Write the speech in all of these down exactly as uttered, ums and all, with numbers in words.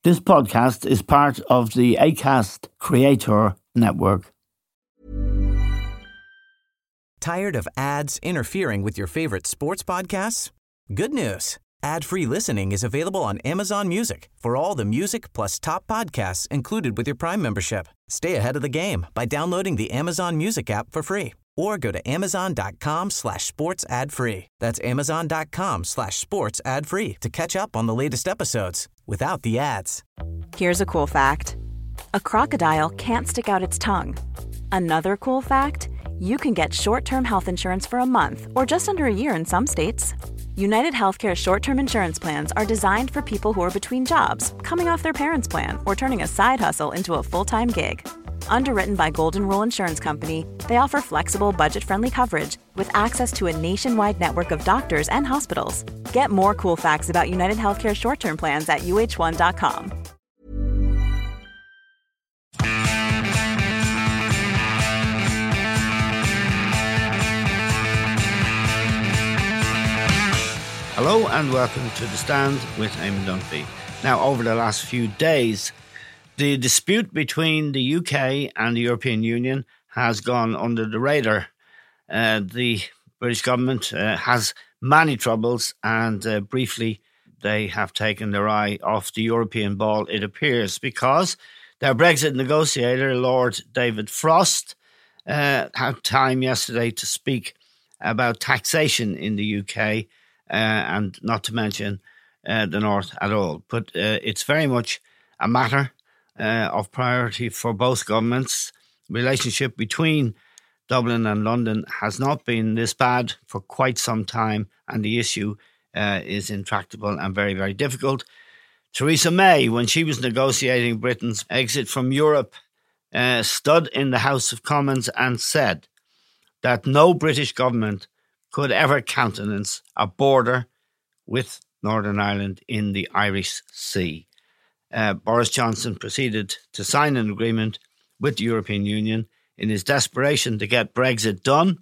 This podcast is part of the Acast Creator Network. Tired of ads interfering with your favorite sports podcasts? Good news. Ad-free listening is available on Amazon Music for all the music plus top podcasts included with your Prime membership. Stay ahead of the game by downloading the Amazon Music app for free or go to amazon.com slash sports ad free. That's amazon.com slash sports ad free to catch up on the latest episodes without the ads. Here's a cool fact. A crocodile can't stick out its tongue. Another cool fact, you can get short-term health insurance for a month or just under a year in some states. United Healthcare short-term insurance plans are designed for people who are between jobs, coming off their parents' plan, or turning a side hustle into a full-time gig. Underwritten by Golden Rule Insurance Company, they offer flexible, budget-friendly coverage with access to a nationwide network of doctors and hospitals. Get more cool facts about United Healthcare short-term plans at U H one dot com. Hello and welcome to The Stand with Eamon Dunphy. Now, over the last few days, the dispute between the U K and the European Union has gone under the radar. Uh, the British government uh, has many troubles and uh, briefly they have taken their eye off the European ball, it appears, because their Brexit negotiator, Lord David Frost, uh, had time yesterday to speak about taxation in the U K uh, and not to mention uh, the North at all. But uh, it's very much a matter Uh, of priority for both governments. Relationship between Dublin and London has not been this bad for quite some time, and the issue uh, is intractable and very, very difficult. Theresa May, when she was negotiating Britain's exit from Europe, uh, stood in the House of Commons and said that no British government could ever countenance a border with Northern Ireland in the Irish Sea. Uh, Boris Johnson proceeded to sign an agreement with the European Union in his desperation to get Brexit done,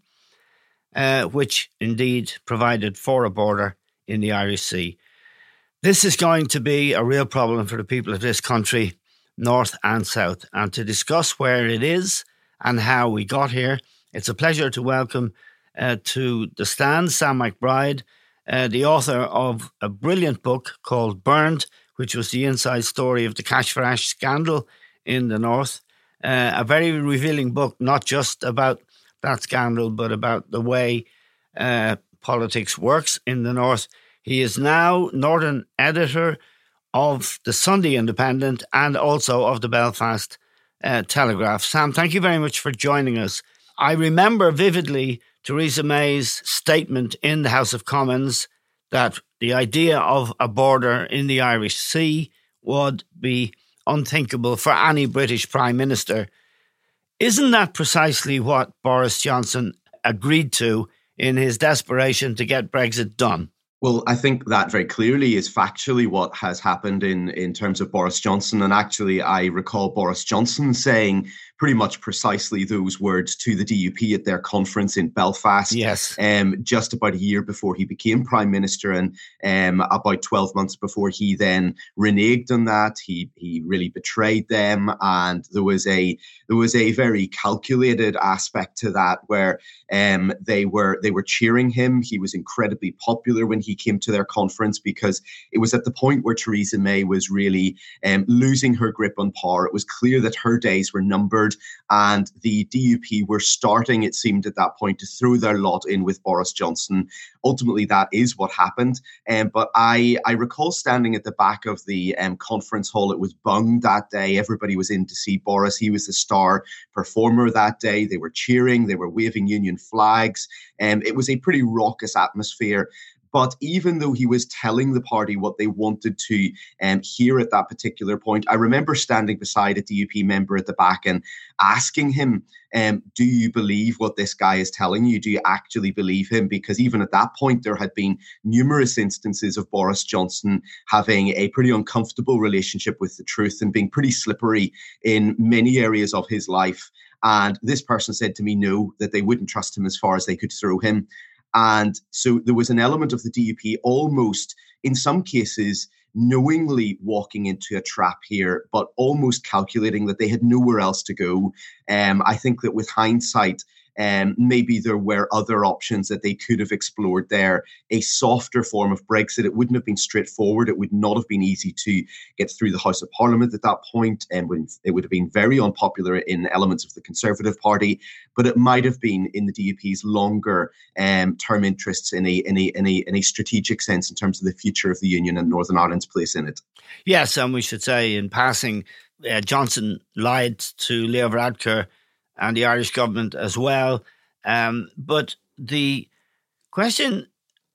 uh, which indeed provided for a border in the Irish Sea. This is going to be a real problem for the people of this country, north and south. And to discuss where it is and how we got here, it's a pleasure to welcome uh, to The Stand Sam McBride, uh, the author of a brilliant book called Burned, which was the inside story of the Cash for Ash scandal in the North. Uh, a very revealing book, not just about that scandal, but about the way uh, politics works in the North. He is now Northern editor of the Sunday Independent and also of the Belfast uh, Telegraph. Sam, thank you very much for joining us. I remember vividly Theresa May's statement in the House of Commons that the idea of a border in the Irish Sea would be unthinkable for any British Prime Minister. Isn't that precisely what Boris Johnson agreed to in his desperation to get Brexit done? Well, I think that very clearly is factually what has happened in, in terms of Boris Johnson. And actually, I recall Boris Johnson saying pretty much precisely those words to the D U P at their conference in Belfast. Yes. Um, just about a year before he became Prime Minister, and um, about twelve months before he then reneged on that. He he really betrayed them, and there was a there was a very calculated aspect to that where um, they were they were cheering him. He was incredibly popular when he came to their conference because it was at the point where Theresa May was really um, losing her grip on power. It was clear that her days were numbered. And the D U P were starting, it seemed at that point, to throw their lot in with Boris Johnson. Ultimately, that is what happened. Um, but I, I recall standing at the back of the um, conference hall. It was bunged that day. Everybody was in to see Boris. He was the star performer that day. They were cheering. They were waving union flags. Um, it was a pretty raucous atmosphere. But even though he was telling the party what they wanted to um, hear at that particular point, I remember standing beside a D U P member at the back and asking him, um, do you believe what this guy is telling you? Do you actually believe him? Because even at that point, there had been numerous instances of Boris Johnson having a pretty uncomfortable relationship with the truth and being pretty slippery in many areas of his life. And this person said to me, no, that they wouldn't trust him as far as they could throw him. And so there was an element of the D U P almost, in some cases, knowingly walking into a trap here, but almost calculating that they had nowhere else to go. Um, I think that with hindsight, Um, maybe there were other options that they could have explored there. A softer form of Brexit. It wouldn't have been straightforward. It would not have been easy to get through the House of Parliament at that point, and it would have been very unpopular in elements of the Conservative Party. But it might have been in the D U P's longer um, term interests in a, in a in a in a strategic sense in terms of the future of the Union and Northern Ireland's place in it. Yes, and we should say in passing, uh, Johnson lied to Leo Varadkar and the Irish government as well. Um, but the question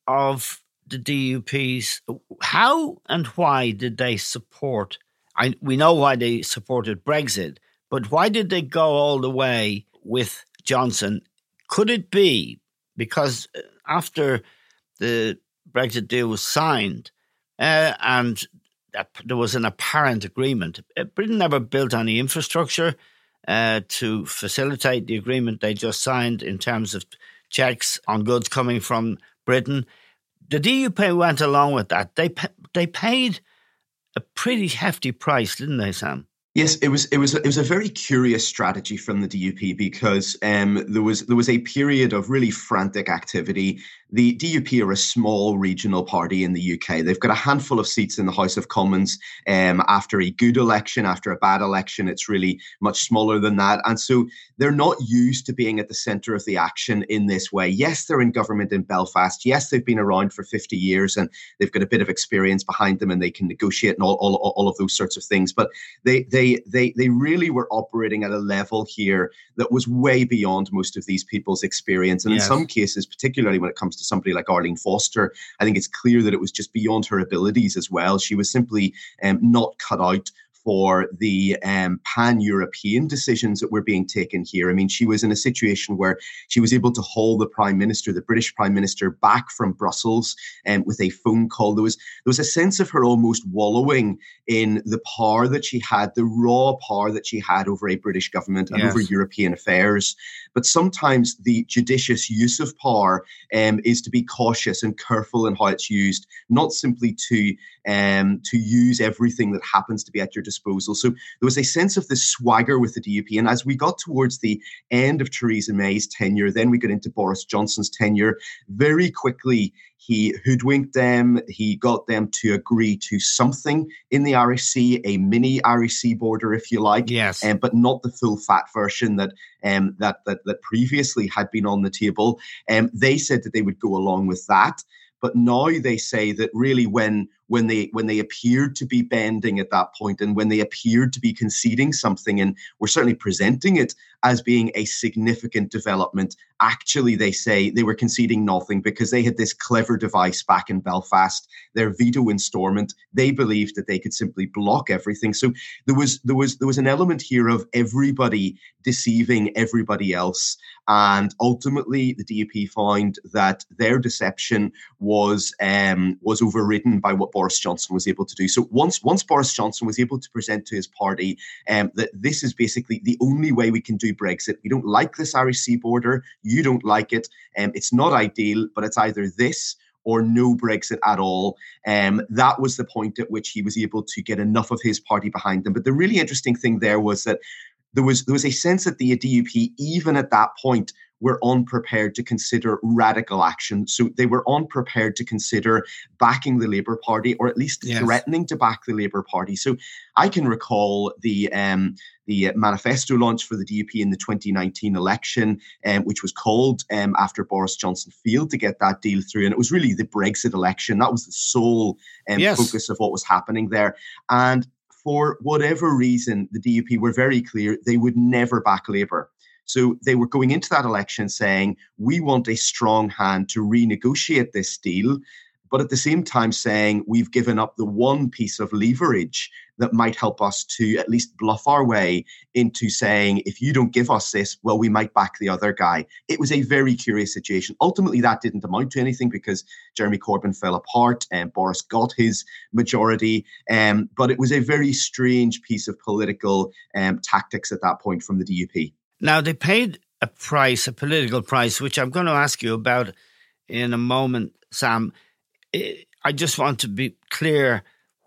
of the D U P's, how and why did they support, I, we know why they supported Brexit, but why did they go all the way with Johnson? Could it be because after the Brexit deal was signed uh, and there was an apparent agreement, Britain never built any infrastructure Uh, to facilitate the agreement they just signed in terms of checks on goods coming from Britain. The D U P went along with that. They they paid a pretty hefty price, didn't they, Sam? Yes, it was it was it was a very curious strategy from the D U P because um, there was there was a period of really frantic activity. The D U P are a small regional party in the U K. They've got a handful of seats in the House of Commons. Um, after a good election, after a bad election, it's really much smaller than that. And so they're not used to being at the centre of the action in this way. Yes, they're in government in Belfast. Yes, they've been around for fifty years and they've got a bit of experience behind them and they can negotiate and all, all, all of those sorts of things. But they, they, they, they really were operating at a level here that was way beyond most of these people's experience. And yes, in some cases, particularly when it comes to somebody like Arlene Foster, I think it's clear that it was just beyond her abilities as well. She was simply um, not cut out for the um, pan-European decisions that were being taken here. I mean, she was in a situation where she was able to haul the Prime Minister, the British Prime Minister, back from Brussels um, with a phone call. There was, there was a sense of her almost wallowing in the power that she had, the raw power that she had over a British government and yes. over European affairs. But sometimes the judicious use of power um, is to be cautious and careful in how it's used, not simply to um, to use everything that happens to be at your disposal. So there was a sense of this swagger with the D U P. And as we got towards the end of Theresa May's tenure, then we got into Boris Johnson's tenure, very quickly he hoodwinked them. He got them to agree to something in the Irish Sea, a mini Irish Sea border, if you like, yes, um, but not the full fat version that um, that, that that previously had been on the table. Um, they said that they would go along with that. But now they say that really when when they when they appeared to be bending at that point and when they appeared to be conceding something and were certainly presenting it as being a significant development, actually they say they were conceding nothing because they had this clever device back in Belfast, their veto installment. They believed that they could simply block everything. So there was there was there was an element here of everybody deceiving everybody else. And ultimately the D U P found that their deception was um, was overridden by what Boris Johnson was able to do. So once once Boris Johnson was able to present to his party um, that this is basically the only way we can do Brexit. We don't like this Irish Sea border. You don't like it. Um, it's not ideal, but it's either this or no Brexit at all. Um, that was the point at which he was able to get enough of his party behind them. But the really interesting thing there was that there was there was a sense that the D U P, even at that point, were unprepared to consider radical action. So they were unprepared to consider backing the Labour Party, or at least yes. threatening to back the Labour Party. So I can recall the um, the manifesto launch for the D U P in the twenty nineteen election, um, which was called um, after Boris Johnson failed to get that deal through. And it was really the Brexit election. That was the sole um, yes. focus of what was happening there. And for whatever reason, the D U P were very clear they would never back Labour. So they were going into that election saying, we want a strong hand to renegotiate this deal, but at the same time saying we've given up the one piece of leverage that might help us to at least bluff our way into saying, if you don't give us this, well, we might back the other guy. It was a very curious situation. Ultimately, that didn't amount to anything because Jeremy Corbyn fell apart and Boris got his majority. Um, but it was a very strange piece of political um, tactics at that point from the D U P. Now, they paid a price, a political price, which I'm going to ask you about in a moment, Sam. I just want to be clear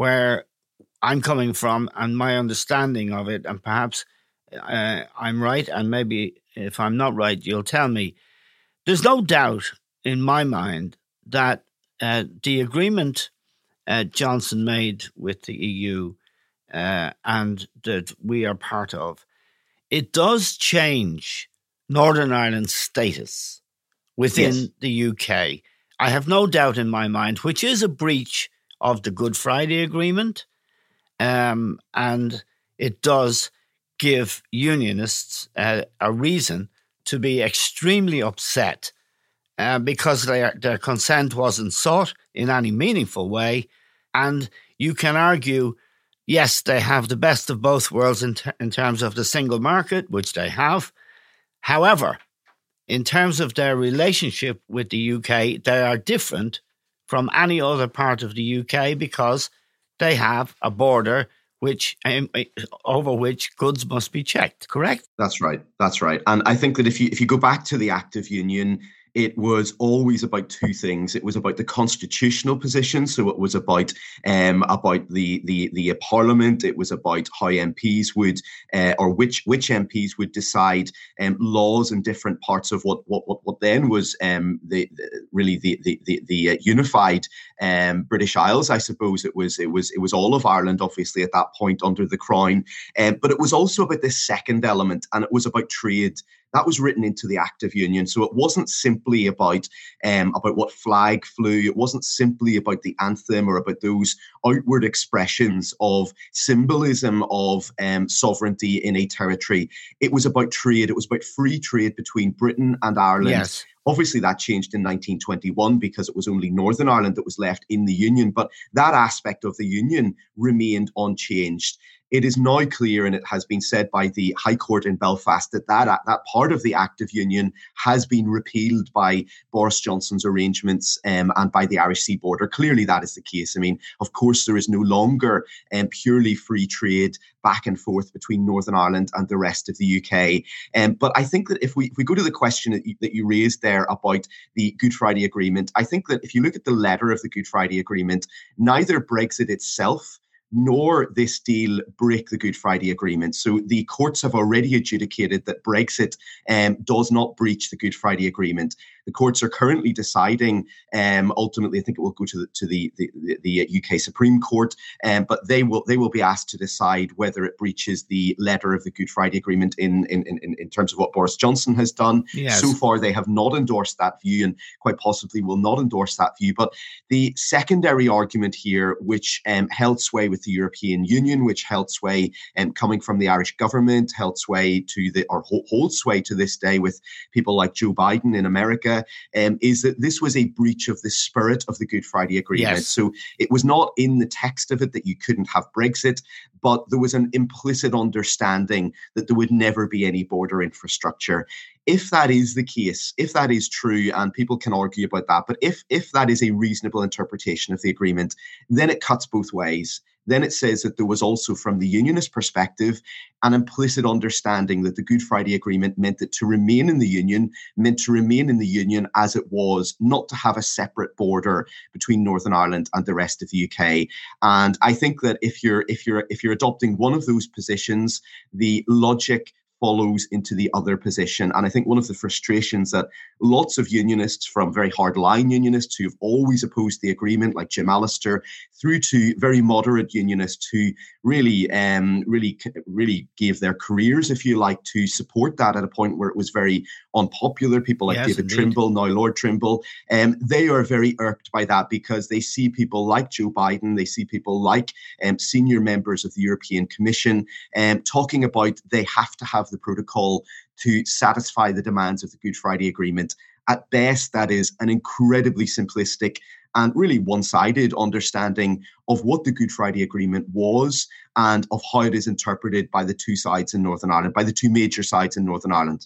where I'm coming from and my understanding of it, and perhaps uh, I'm right, and maybe if I'm not right, you'll tell me. There's no doubt in my mind that uh, the agreement uh, Johnson made with the E U uh, and that we are part of, it does change Northern Ireland's status within yes. the U K. I have no doubt in my mind, which is a breach of the Good Friday Agreement, um, and it does give unionists uh, a reason to be extremely upset uh, because their, their consent wasn't sought in any meaningful way. And you can argue, yes, they have the best of both worlds in, ter- in terms of the single market, which they have. However, in terms of their relationship with the U K, they are different from any other part of the U K because they have a border which um, over which goods must be checked, correct? That's right. That's right. And I think that if you if you go back to the Act of Union, it was always about two things. It was about the constitutional position, so it was about um, about the the the Parliament. It was about how M Ps would uh, or which which M Ps would decide um, laws in different parts of what what what, what then was um, the, the really the the the, the uh, unified um, British Isles. I suppose it was it was it was all of Ireland, obviously at that point under the Crown. Um, but it was also about this second element, and it was about trade. That was written into the Act of Union. So it wasn't simply about um, about what flag flew. It wasn't simply about the anthem or about those outward expressions of symbolism of um, sovereignty in a territory. It was about trade. It was about free trade between Britain and Ireland. Yes. Obviously, that changed in nineteen twenty-one because it was only Northern Ireland that was left in the Union. But that aspect of the Union remained unchanged. It is now clear, and it has been said by the High Court in Belfast, that that, that part of the Act of Union has been repealed by Boris Johnson's arrangements um, and by the Irish Sea border. Clearly, that is the case. I mean, of course, there is no longer um, purely free trade back and forth between Northern Ireland and the rest of the U K. Um, but I think that if we if we go to the question that you, that you raised there about the Good Friday Agreement, I think that if you look at the letter of the Good Friday Agreement, neither Brexit itself nor this deal break the Good Friday Agreement. So the courts have already adjudicated that Brexit um, does not breach the Good Friday Agreement. The courts are currently deciding, um, ultimately, I think it will go to the, to the, the, the U K Supreme Court, um, but they will they will be asked to decide whether it breaches the letter of the Good Friday Agreement in, in, in, in terms of what Boris Johnson has done. Yes. So far, they have not endorsed that view and quite possibly will not endorse that view. But the secondary argument here, which um, held sway with the European Union, which held sway um, coming from the Irish government, held sway to the or holds sway to this day with people like Joe Biden in America, um, is that this was a breach of the spirit of the Good Friday Agreement. Yes. So it was not in the text of it that you couldn't have Brexit, but there was an implicit understanding that there would never be any border infrastructure. If that is the case, if that is true, and people can argue about that, but if if that is a reasonable interpretation of the agreement, then it cuts both ways. Then it says that there was also, from the unionist perspective, an implicit understanding that the Good Friday Agreement meant that to remain in the Union meant to remain in the Union as it was, not to have a separate border between Northern Ireland and the rest of the U K. And I think that if you're if you're if you're adopting one of those positions, the logic follows into the other position. And I think one of the frustrations that lots of unionists, from very hardline unionists who have always opposed the agreement, like Jim Allister, through to very moderate unionists who really, um, really, really gave their careers, if you like, to support that at a point where it was very unpopular. People like yes, David indeed. Trimble, now Lord Trimble, um, they are very irked by that because they see people like Joe Biden, they see people like um, senior members of the European Commission um, talking about they have to have the protocol to satisfy the demands of the Good Friday Agreement. At best, that is an incredibly simplistic and really one-sided understanding of what the Good Friday Agreement was and of how it is interpreted by the two sides in Northern Ireland, by the two major sides in Northern Ireland.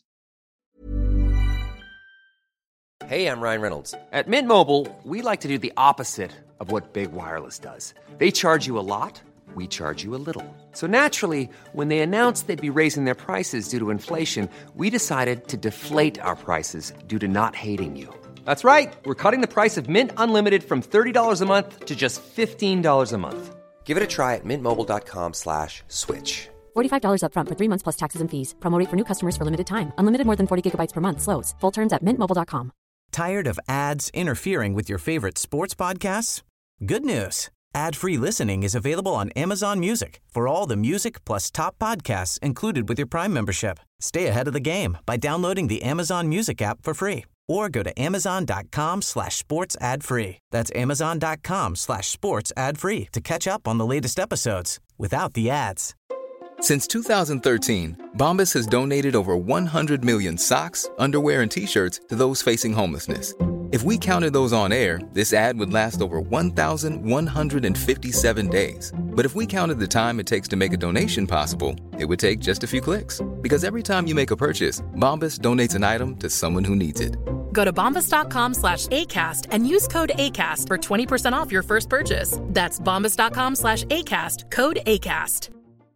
Hey, I'm Ryan Reynolds. At Mint Mobile, we like to do the opposite of what Big Wireless does. They charge you a lot. We charge you a little. So naturally, when they announced they'd be raising their prices due to inflation, we decided to deflate our prices due to not hating you. That's right. We're cutting the price of Mint Unlimited from thirty dollars a month to just fifteen dollars a month. Give it a try at mintmobile.com slash switch. forty-five dollars up front for three months plus taxes and fees. Promo rate for new customers for limited time. Unlimited more than forty gigabytes per month slows. Full terms at mint mobile dot com. Tired of ads interfering with your favorite sports podcasts? Good news. Ad-free listening is available on Amazon Music for all the music plus top podcasts included with your Prime membership. Stay ahead of the game by downloading the Amazon Music app for free or go to amazon.com slash sports ad free. That's amazon.com slash sports ad free to catch up on the latest episodes without the ads. Since two thousand thirteen, Bombas has donated over one hundred million socks, underwear, and T-shirts to those facing homelessness. If we counted those on air, this ad would last over one thousand one hundred fifty-seven days. But if we counted the time it takes to make a donation possible, it would take just a few clicks. Because every time you make a purchase, Bombas donates an item to someone who needs it. Go to bombas.com slash ACAST and use code ACAST for twenty percent off your first purchase. That's bombas.com slash ACAST, code ACAST.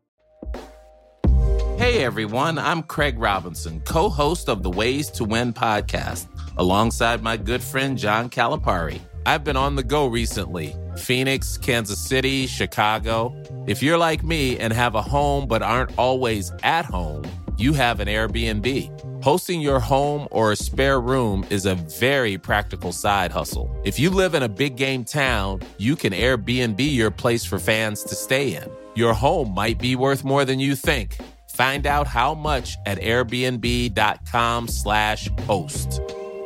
Hey everyone, I'm Craig Robinson, co-host of the Ways to Win podcast, alongside my good friend John Calipari. I've been on the go recently. Phoenix, Kansas City, Chicago. If you're like me and have a home but aren't always at home, you have an Airbnb. Hosting your home or a spare room is a very practical side hustle. If you live in a big game town, you can Airbnb your place for fans to stay in. Your home might be worth more than you think. Find out how much at airbnb.com slash host.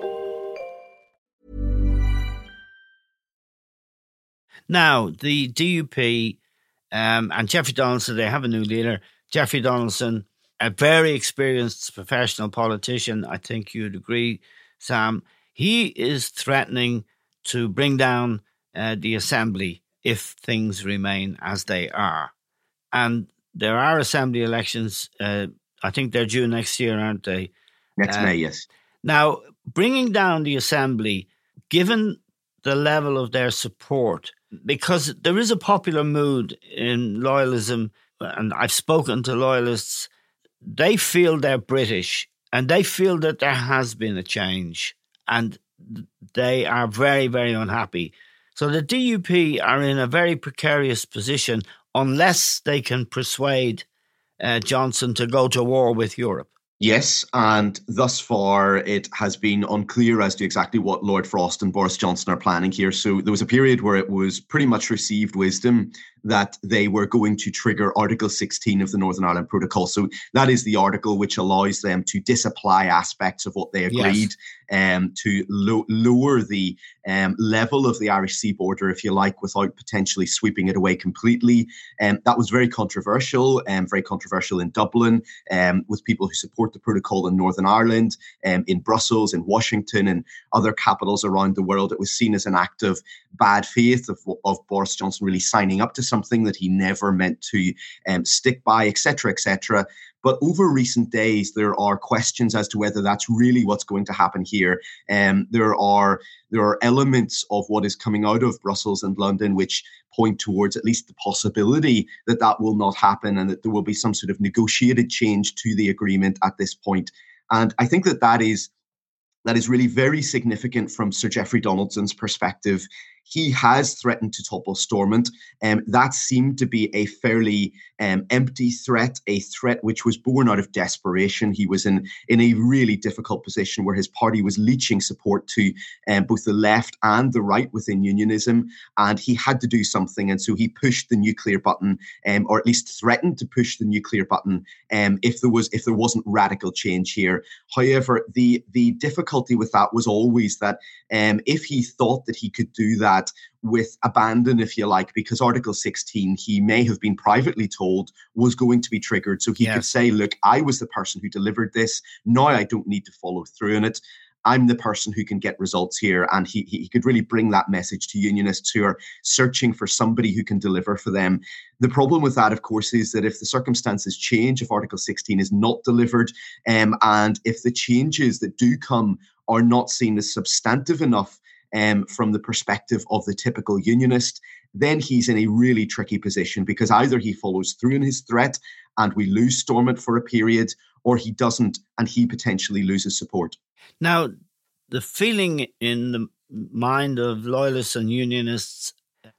Now, the D U P um, and Jeffrey Donaldson, they have a new leader. Jeffrey Donaldson, a very experienced professional politician, I think you'd agree, Sam. He is threatening to bring down uh, the assembly if things remain as they are. And there are assembly elections. Uh, I think they're due next year, aren't they? Next uh, May, yes. Now, bringing down the assembly, given the level of their support, because there is a popular mood in loyalism, and I've spoken to loyalists, they feel they're British and they feel that there has been a change and they are very, very unhappy. So the D U P are in a very precarious position unless they can persuade uh, Johnson to go to war with Europe. Yes, and thus far it has been unclear as to exactly what Lord Frost and Boris Johnson are planning here. So there was a period where it was pretty much received wisdom that they were going to trigger Article sixteen of the Northern Ireland Protocol. So that is the article which allows them to disapply aspects of what they agreed, yes. um, to lo- lower the um, level of the Irish sea border, if you like, without potentially sweeping it away completely. Um, that was very controversial, and um, very controversial in Dublin, um, with people who support the protocol in Northern Ireland, um, in Brussels, in Washington, and other capitals around the world. It was seen as an act of bad faith of, of Boris Johnson really signing up to something that he never meant to um, stick by, et cetera, et cetera. But over recent days, there are questions as to whether that's really what's going to happen here. Um, there are there are elements of what is coming out of Brussels and London which point towards at least the possibility that that will not happen and that there will be some sort of negotiated change to the agreement at this point. And I think that that is that is really very significant from Sir Jeffrey Donaldson's perspective. He has threatened to topple Stormont. Um, that seemed to be a fairly um, empty threat, a threat which was born out of desperation. He was in, in a really difficult position where his party was leeching support to um, both the left and the right within unionism, and he had to do something. And so he pushed the nuclear button, um, or at least threatened to push the nuclear button um, if there was if there wasn't radical change here. However, the, the difficulty with that was always that um, if he thought that he could do that with abandon, if you like, because Article sixteen, he may have been privately told, was going to be triggered. So he yes. could say, look, I was the person who delivered this. Now I don't need to follow through on it. I'm the person who can get results here. And he, he could really bring that message to unionists who are searching for somebody who can deliver for them. The problem with that, of course, is that if the circumstances change, if Article sixteen is not delivered, um, and if the changes that do come are not seen as substantive enough Um, from the perspective of the typical unionist, then he's in a really tricky position, because either he follows through on his threat and we lose Stormont for a period, or he doesn't and he potentially loses support. Now, the feeling in the mind of loyalists and unionists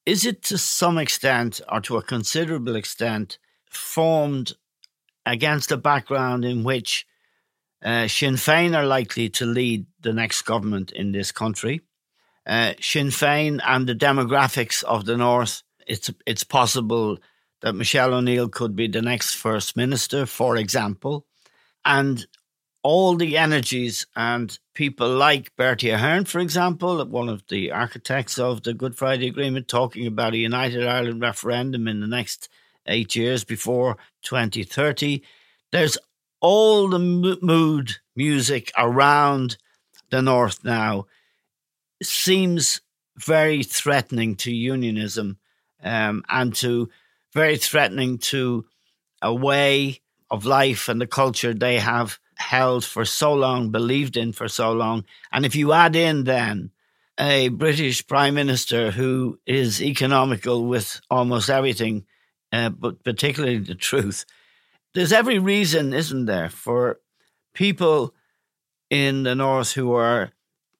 is it to some extent, or to a considerable extent, formed against a background in which uh, Sinn Féin are likely to lead the next government in this country? Uh, Sinn Féin and the demographics of the North, it's it's possible that Michelle O'Neill could be the next First Minister, for example. And all the energies and people like Bertie Ahern, for example, one of the architects of the Good Friday Agreement, talking about a United Ireland referendum in the next eight years before twenty thirty. There's all the mood music around the North now. Seems very threatening to unionism um, and to very threatening to a way of life and the culture they have held for so long, believed in for so long. And if you add in then a British Prime Minister who is economical with almost everything, uh, but particularly the truth, there's every reason, isn't there, for people in the North who are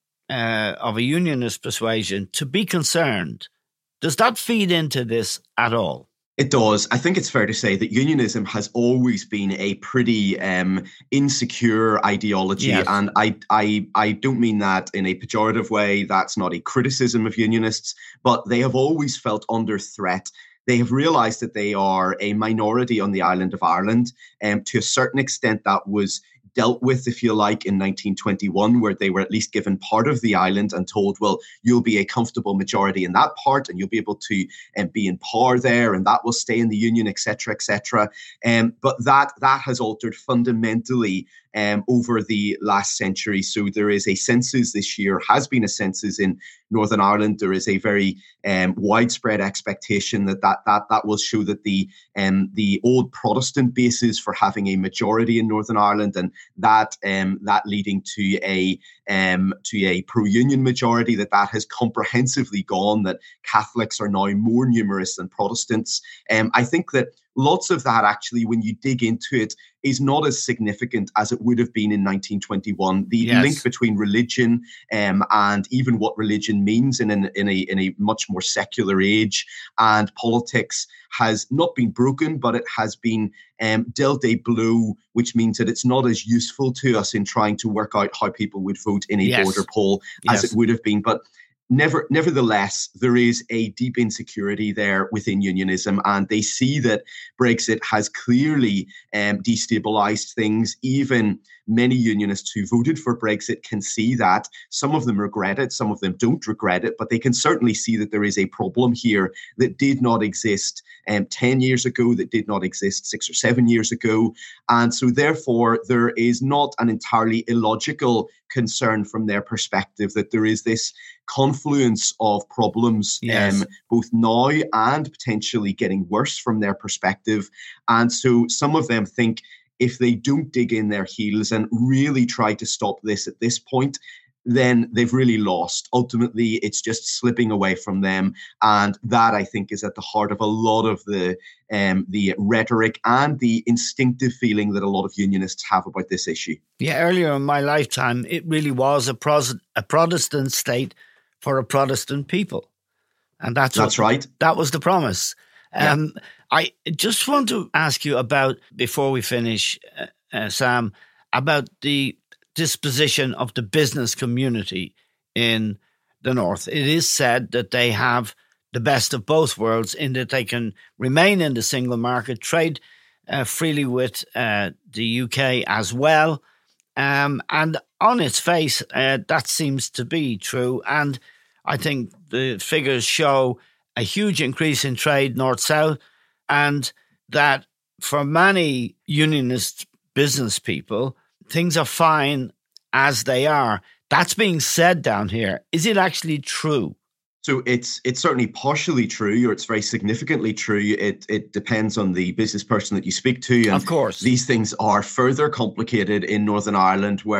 uh, of a unionist persuasion to be concerned. Does that feed into this at all? It does. I think it's fair to say that unionism has always been a pretty um, insecure ideology. Yes. And I, I, I don't mean that in a pejorative way. That's not a criticism of unionists, but they have always felt under threat. They have realised that they are a minority on the island of Ireland. And um, to a certain extent, that was dealt with, if you like, in nineteen twenty-one, where they were at least given part of the island and told, well, you'll be a comfortable majority in that part and you'll be able to um, be in power there and that will stay in the union, et cetera, et cetera. Um, but that, that has altered fundamentally um, over the last century. So there is a census this year, has been a census in Northern Ireland. There is a very um, widespread expectation that that, that that will show that the um, the old Protestant basis for having a majority in Northern Ireland, and that um, that leading to a um, to a pro-union majority, that that has comprehensively gone, that Catholics are now more numerous than Protestants. Um, I think that lots of that, actually, when you dig into it, is not as significant as it would have been in nineteen twenty-one. The yes. link between religion um, and even what religion means in, an, in, a, in a much more secular age and politics has not been broken, but it has been um, dealt a blow, which means that it's not as useful to us in trying to work out how people would vote in a yes. border poll as yes. it would have been. But Never, nevertheless, there is a deep insecurity there within unionism, and they see that Brexit has clearly um, destabilised things. Even many unionists who voted for Brexit can see that. Some of them regret it, some of them don't regret it, but they can certainly see that there is a problem here that did not exist um, ten years ago, that did not exist six or seven years ago. And so therefore, there is not an entirely illogical concern from their perspective that there is this confluence of problems, yes. um, both now and potentially getting worse from their perspective. And so some of them think if they don't dig in their heels and really try to stop this at this point, then they've really lost. Ultimately, it's just slipping away from them. And that, I think, is at the heart of a lot of the um, the rhetoric and the instinctive feeling that a lot of unionists have about this issue. Yeah, earlier in my lifetime, it really was a, pros- a Protestant state for a Protestant people. And that's, that's what, right. That was the promise. Um, yeah. I just want to ask you about, before we finish, uh, uh, Sam, about the disposition of the business community in the North. It is said that they have the best of both worlds in that they can remain in the single market, trade uh, freely with uh, the U K as well. Um, and on its face, uh, that seems to be true. And I think the figures show a huge increase in trade north-south, and that for many unionist business people, things are fine as they are. That's being said down here. Is it actually true? So it's it's certainly partially true, or it's very significantly true. It it depends on the business person that you speak to. And of course, these things are further complicated in Northern Ireland, where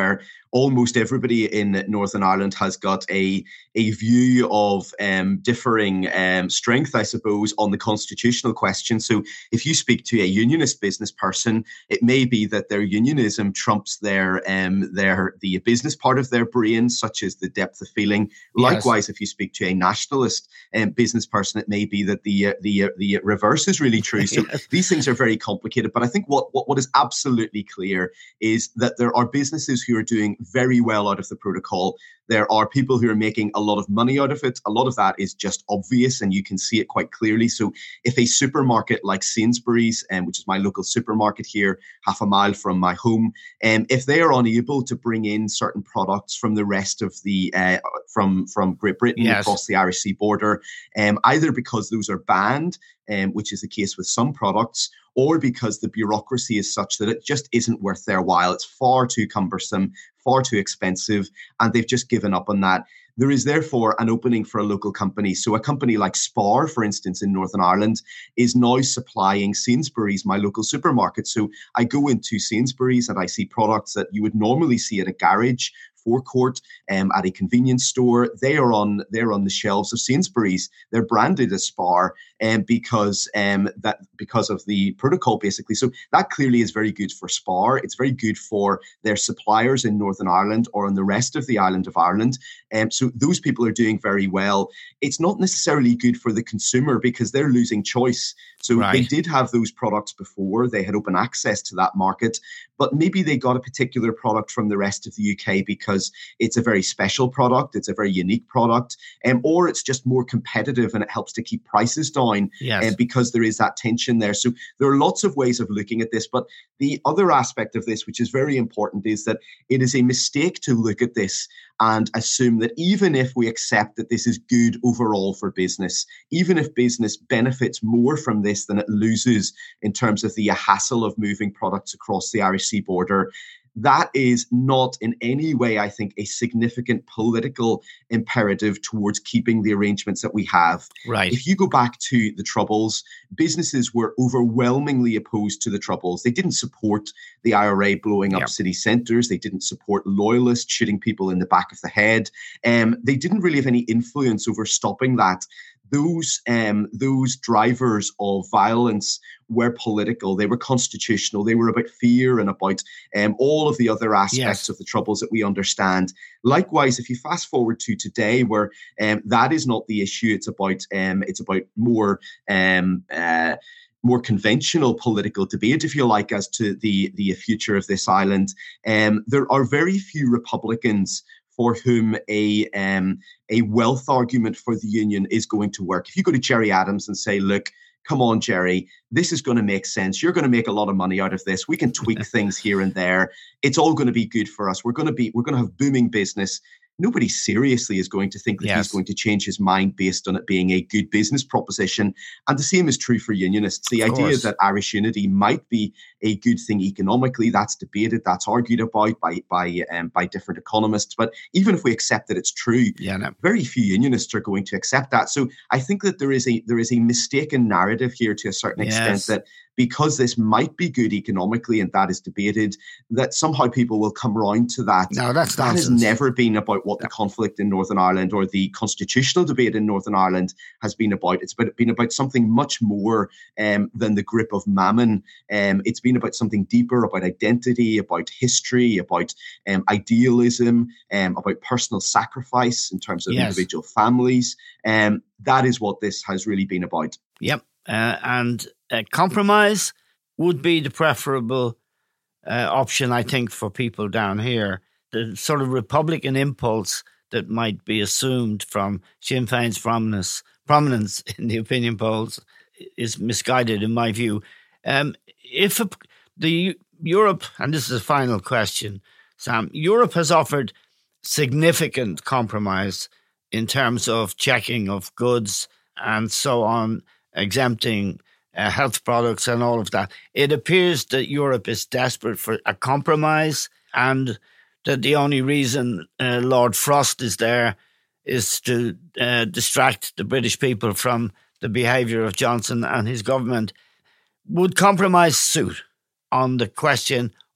almost everybody in Northern Ireland has got a, a view of um, differing um, strength, I suppose, on the constitutional question. So if you speak to a unionist business person, it may be that their unionism trumps their um, their the business part of their brain, such as the depth of feeling. Yes. Likewise, if you speak to a nationalist um, business person, it may be that the uh, the uh, the reverse is really true. So Yes. these things are very complicated. But I think what, what what is absolutely clear is that there are businesses who are doing very well out of the protocol. There are people who are making a lot of money out of it. A lot of that is just obvious and you can see it quite clearly. So if a supermarket like Sainsbury's, um, which is my local supermarket here, half a mile from my home, um, if they are unable to bring in certain products from the rest of the, uh, from, from Great Britain Yes. across the Irish Sea border, um, either because those are banned, um, which is the case with some products, or because the bureaucracy is such that it just isn't worth their while. It's far too cumbersome, far too expensive, and they've just given up on that. There is therefore an opening for a local company. So a company like Spar, for instance, in Northern Ireland, is now supplying Sainsbury's, my local supermarket. So I go into Sainsbury's and I see products that you would normally see at a garage, forecourt, um, at a convenience store. They are on they're on the shelves of Sainsbury's. They're branded as Spar, um, because um, that because of the protocol, basically. So that clearly is very good for Spar. It's very good for their suppliers in Northern Ireland or on the rest of the island of Ireland. Um, so those people are doing very well. It's not necessarily good for the consumer because they're losing choice. So Right. they did have those products before. They had open access to that market, but maybe they got a particular product from the rest of the U K because it's a very special product, it's a very unique product, um, or it's just more competitive and it helps to keep prices down. Yes. And because there is that tension there. So there are lots of ways of looking at this. But the other aspect of this, which is very important, is that it is a mistake to look at this and assume that even if we accept that this is good overall for business, even if business benefits more from this than it loses in terms of the hassle of moving products across the Irish Sea border, that is not in any way, I think, a significant political imperative towards keeping the arrangements that we have. Right. If you go back to the Troubles, businesses were overwhelmingly opposed to the Troubles. They didn't support the I R A blowing up Yep. city centres. They didn't support loyalists shooting people in the back of the head. Um, they didn't really have any influence over stopping that. Those um, those drivers of violence were political. They were constitutional. They were about fear and about um, all of the other aspects Yes. of the Troubles that we understand. Likewise, if you fast forward to today, where um, that is not the issue, it's about um, it's about more. Um, uh, more conventional political debate, if you like, as to the, the future of this island. Um, there are very few Republicans for whom a um, a wealth argument for the union is going to work. If you go to Gerry Adams and say, look, come on, Gerry, this is going to make sense. You're going to make a lot of money out of this. We can tweak things here and there. It's all going to be good for us. We're going to be, we're going to have booming business. Nobody seriously is going to think that Yes. he's going to change his mind based on it being a good business proposition. And the same is true for unionists. The Of idea course. that Irish unity might be a good thing economically, that's debated, that's argued about by by um, by different economists. But even if we accept that it's true, Yeah, no. very few unionists are going to accept that. So I think that there is a there is a mistaken narrative here to a certain Yes. extent that because this might be good economically and that is debated, that somehow people will come round to that. No, that's That has nonsense. never been about what the conflict in Northern Ireland or the constitutional debate in Northern Ireland has been about. It's been, been about something much more um, than the grip of mammon. Um, it's been about something deeper, about identity, about history, about um, idealism, um, about personal sacrifice in terms of Yes. individual families. Um, that is what this has really been about. Yep. Uh, and uh, compromise would be the preferable uh, option, I think, for people down here. The sort of Republican impulse that might be assumed from Sinn Féin's prominence, prominence in the opinion polls is misguided, in my view. Um, if a, the Europe, and this is a final question, Sam, Europe has offered significant compromise in terms of checking of goods and so on, exempting uh, health products and all of that. It appears that Europe is desperate for a compromise and that the only reason uh, Lord Frost is there is to uh, distract the British people from the behaviour of Johnson and his government. Would compromise suit on the question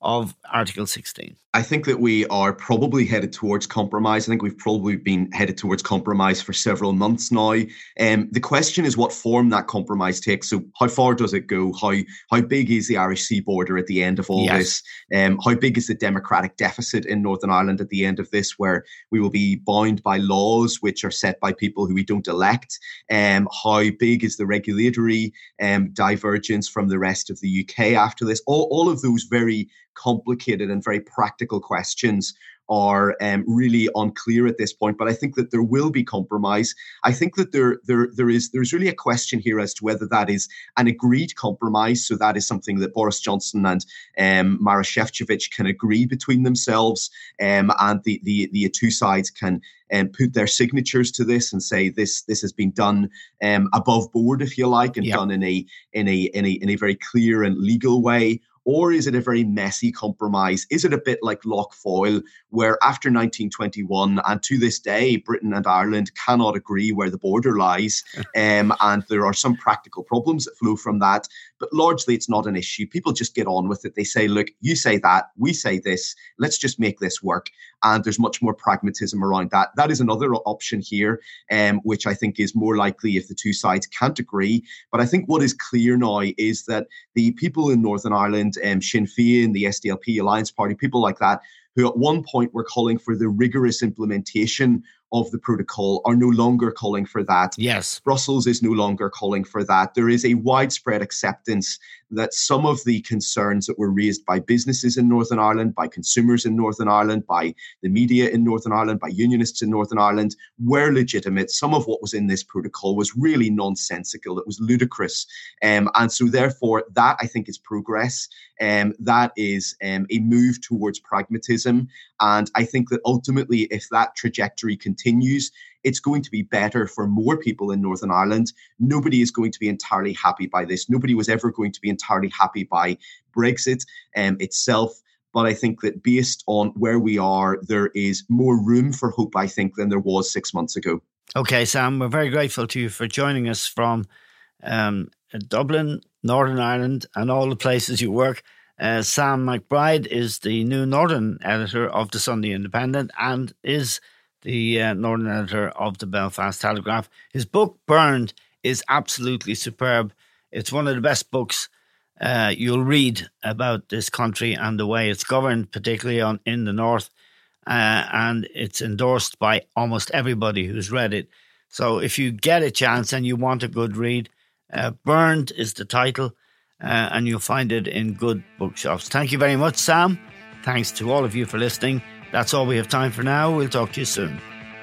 of Article sixteen? I think that we are probably headed towards compromise. I think we've probably been headed towards compromise for several months now. Um, the question is what form that compromise takes. So how far does it go? How how big is the Irish Sea border at the end of all yes. this? Um, how big is the democratic deficit in Northern Ireland at the end of this, where we will be bound by laws which are set by people who we don't elect? Um, how big is the regulatory um, divergence from the rest of the U K after this? All, all of those very complicated and very practical questions are um, really unclear at this point, but I think that there will be compromise. I think that there, there, there is there's really a question here as to whether that is an agreed compromise. So that is something that Boris Johnson and um, Maroš Šefčovič can agree between themselves, um, and the, the the two sides can um, put their signatures to this and say this this has been done um, above board, if you like, and yeah. done in a in a in a in a very clear and legal way. Or is it a very messy compromise? Is it a bit like Lough Foyle, where after nineteen twenty-one and to this day, Britain and Ireland cannot agree where the border lies, um, and there are some practical problems that flow from that, but largely it's not an issue. People just get on with it. They say, look, you say that, we say this, let's just make this work. And there's much more pragmatism around that. That is another option here, um, which I think is more likely if the two sides can't agree. But I think what is clear now is that the people in Northern Ireland, um, Sinn Féin, the S D L P, Alliance Party, people like that, who at one point were calling for the rigorous implementation of the protocol, are no longer calling for that. Yes. Brussels is no longer calling for that. There is a widespread acceptance that some of the concerns that were raised by businesses in Northern Ireland, by consumers in Northern Ireland, by the media in Northern Ireland, by unionists in Northern Ireland were legitimate. Some of what was in this protocol was really nonsensical. It was ludicrous. Um, and so therefore, that I think is progress. Um, that is um, a move towards pragmatism. And I think that ultimately, if that trajectory continues, it's going to be better for more people in Northern Ireland. Nobody is going to be entirely happy by this. Nobody was ever going to be entirely happy by Brexit um, itself. But I think that based on where we are, there is more room for hope, I think, than there was six months ago. Okay, Sam, we're very grateful to you for joining us from um, Dublin, Northern Ireland, and all the places you work. Uh, Sam McBride is the new Northern editor of the Sunday Independent and is the uh, Northern editor of the Belfast Telegraph. His book, Burned, is absolutely superb. It's one of the best books uh, you'll read about this country and the way it's governed, particularly on in the north. Uh, and it's endorsed by almost everybody who's read it. So if you get a chance and you want a good read, uh, Burned is the title. Uh, and you'll find it in good bookshops. Thank you very much, Sam. Thanks to all of you for listening. That's all we have time for now. We'll talk to you soon.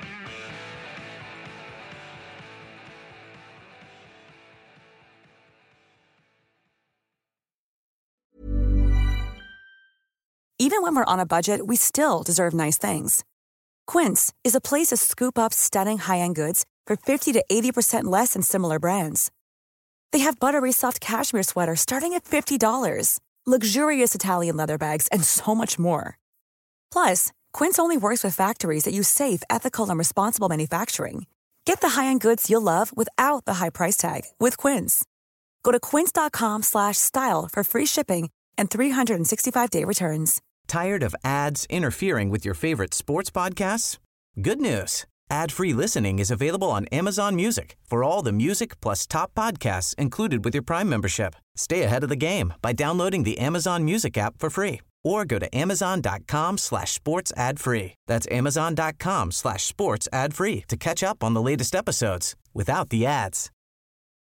Even when we're on a budget, we still deserve nice things. Quince is a place to scoop up stunning high-end goods for fifty to eighty percent less than similar brands. They have buttery soft cashmere sweaters starting at fifty dollars, luxurious Italian leather bags, and so much more. Plus, Quince only works with factories that use safe, ethical, and responsible manufacturing. Get the high-end goods you'll love without the high price tag with Quince. Go to quince.com slash style for free shipping and three sixty-five day returns. Tired of ads interfering with your favorite sports podcasts? Good news. Ad-free listening is available on Amazon Music for all the music plus top podcasts included with your Prime membership. Stay ahead of the game by downloading the Amazon Music app for free or go to amazon.com slash sports ad free. That's amazon.com slash sports ad free to catch up on the latest episodes without the ads.